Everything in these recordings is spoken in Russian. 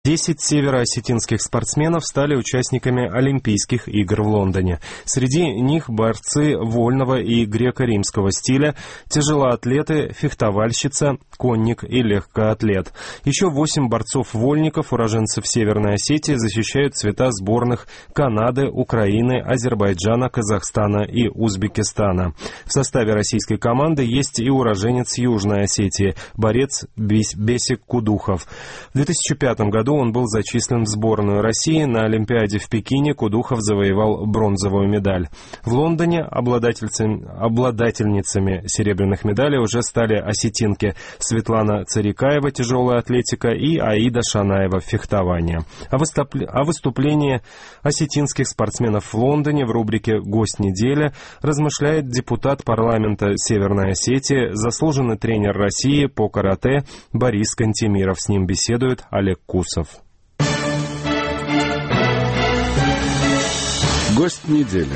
10 североосетинских спортсменов стали участниками Олимпийских игр в Лондоне. Среди них борцы вольного и греко-римского стиля, тяжелоатлеты, фехтовальщица, конник и легкоатлет. Еще 8 борцов-вольников, уроженцев Северной Осетии, защищают цвета сборных Канады, Украины, Азербайджана, Казахстана и Узбекистана. В составе российской команды есть и уроженец Южной Осетии, борец Бесик Кудухов. В 2005 году он был зачислен в сборную России. На Олимпиаде в Пекине Кудухов завоевал бронзовую медаль. В Лондоне обладательницами серебряных медалей уже стали осетинки Светлана Царикаева, тяжелая атлетика, и Аида Шанаева, фехтование. О выступлении осетинских спортсменов в Лондоне в рубрике «Гость недели» размышляет депутат парламента Северной Осетии, заслуженный тренер России по карате Борис Кантемиров. С ним беседует Олег Кусов. Гость недели.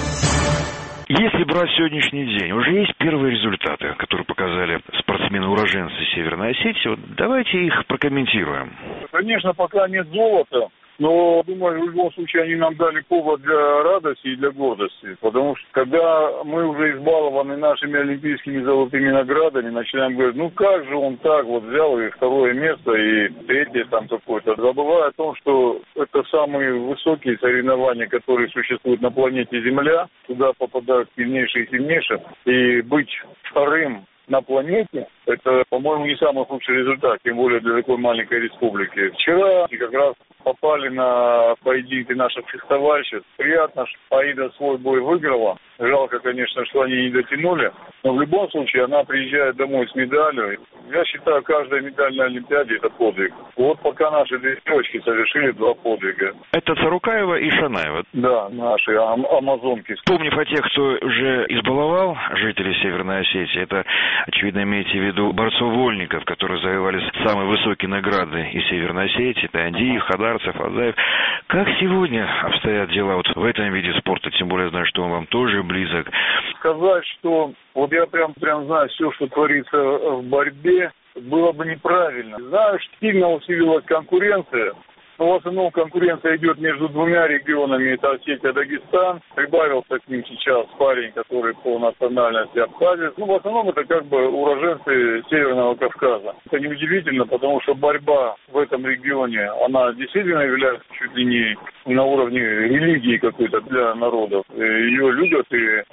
Если брать сегодняшний день, уже есть первые результаты, которые показали спортсмены-уроженцы Северной Осетии. Вот давайте их прокомментируем. Конечно, пока нет золота, но, думаю, в любом случае они нам дали повод для радости и для гордости. Потому что, когда мы уже избалованы нашими олимпийскими золотыми наградами, начинаем говорить, ну как же он так вот взял и второе место, и третье там какое-то. Забывая о том, что это самые высокие соревнования, которые существуют на планете Земля. Туда попадают сильнейшие и сильнейшие. И быть вторым на планете, это, по-моему, не самый худший результат, тем более для такой маленькой республики. Вчера как раз попали на поединки наших фехтовальщиц. Приятно, что Аида свой бой выиграла. Жалко, конечно, что они не дотянули. Но в любом случае она приезжает домой с медалью. Я считаю, каждая медаль на Олимпиаде – это подвиг. Вот пока наши девочки совершили 2 подвига. Это Царукаева и Шанаева. Да, наши амазонки. Вспомнив о тех, кто уже избаловал жителей Северной Осетии, это, очевидно, имеете в виду борцов-вольников, которые завоевали самые высокие награды из Северной Осетии. Это Андиев, Хадарцев, Азаев. Как сегодня обстоят дела вот в этом виде спорта? Тем более, знаю, что он вам тоже близок. Сказать, что вот я прям знаю все, что творится в борьбе, было бы неправильно. Знаю, что сильно усилилась конкуренция. Но в основном конкуренция идет между 2 регионами, это Осетия и Дагестан. Прибавился к ним сейчас парень, который по национальности абхазец. Ну, в основном это как бы уроженцы Северного Кавказа. Это неудивительно, потому что борьба в этом регионе, она действительно является чуть ли не на уровне религии какой-то для народов. Ее любят и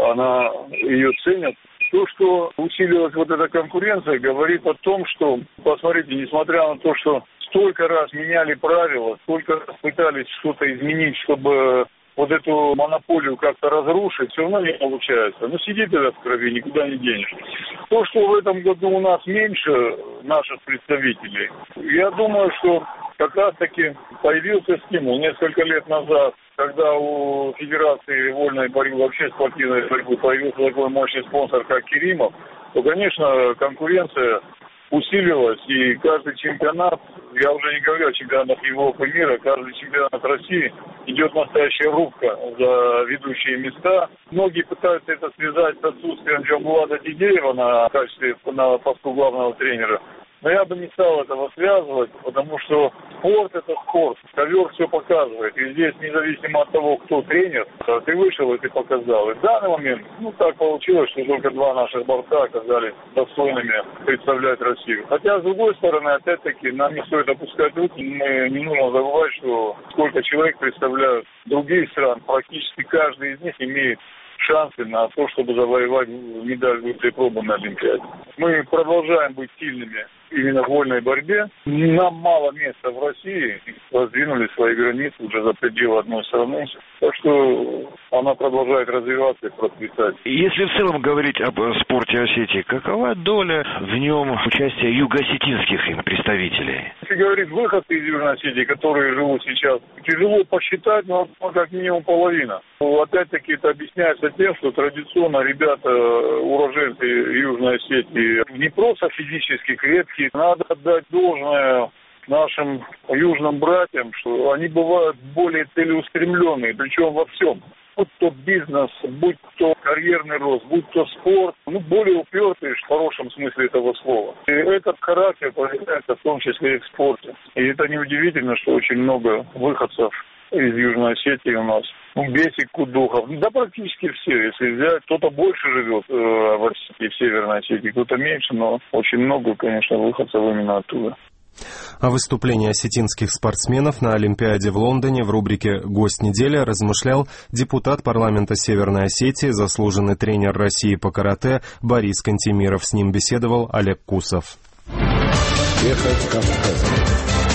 ее ценят. То, что усилилась вот эта конкуренция, говорит о том, что, посмотрите, несмотря на то, что столько раз меняли правила, столько раз пытались что-то изменить, чтобы вот эту монополию как-то разрушить, все равно не получается. Ну, сидит это в крови, никуда не денешь. То, что в этом году у нас меньше наших представителей, я думаю, что как раз-таки появился стимул несколько лет назад, когда у Федерации вольной борьбы, вообще спортивной борьбы, появился такой мощный спонсор, как Керимов, то, конечно, конкуренция усилилась, и каждый чемпионат, я уже не говорю о чемпионатах Европы, мира, каждый чемпионат России идет настоящая рубка за ведущие места. Многие пытаются это связать с отсутствием Джамбулата Тидеева на посту главного тренера. Но я бы не стал этого связывать, потому что спорт – это спорт. Ковер все показывает. И здесь, независимо от того, кто тренер, ты вышел и ты показал. И в данный момент, так получилось, что только 2 наших борца оказались достойными представлять Россию. Хотя, с другой стороны, опять-таки, нам не стоит опускать руки. Мы не нужно забывать, что сколько человек представляют другие страны. Практически каждый из них имеет шансы на то, чтобы завоевать медаль высшей пробы на Олимпиаде. Мы продолжаем быть сильными именно в вольной борьбе. Нам мало места в России, раздвинули свои границы уже за пределы одной страны. Так что она продолжает развиваться и процветать. Если в целом говорить об спорте Осетии, какова доля в нем участия юго-осетинских представителей? Если говорить выходцы из Южной Осетии, которые живут сейчас, тяжело посчитать, но как минимум половина. Опять-таки это объясняется тем, что традиционно ребята, уроженцы Южной Осетии, не просто физически крепкие, надо отдать должное нашим южным братьям, что они бывают более целеустремленные, причем во всем. Будь то бизнес, будь то карьерный рост, будь то спорт, более упертые в хорошем смысле этого слова. И этот характер проявляется в том числе и в спорте. И это неудивительно, что очень много выходцев из Южной Осетии у нас. Бесик, Кудухов, да практически все. Если взять, кто-то больше живет в Осетии, в Северной Осетии, кто-то меньше, но очень много, конечно, выходцев именно оттуда. О выступлении осетинских спортсменов на Олимпиаде в Лондоне в рубрике «Гость недели» размышлял депутат парламента Северной Осетии, заслуженный тренер России по карате Борис Кантемиров. С ним беседовал Олег Кусов. Успеха Кавказа.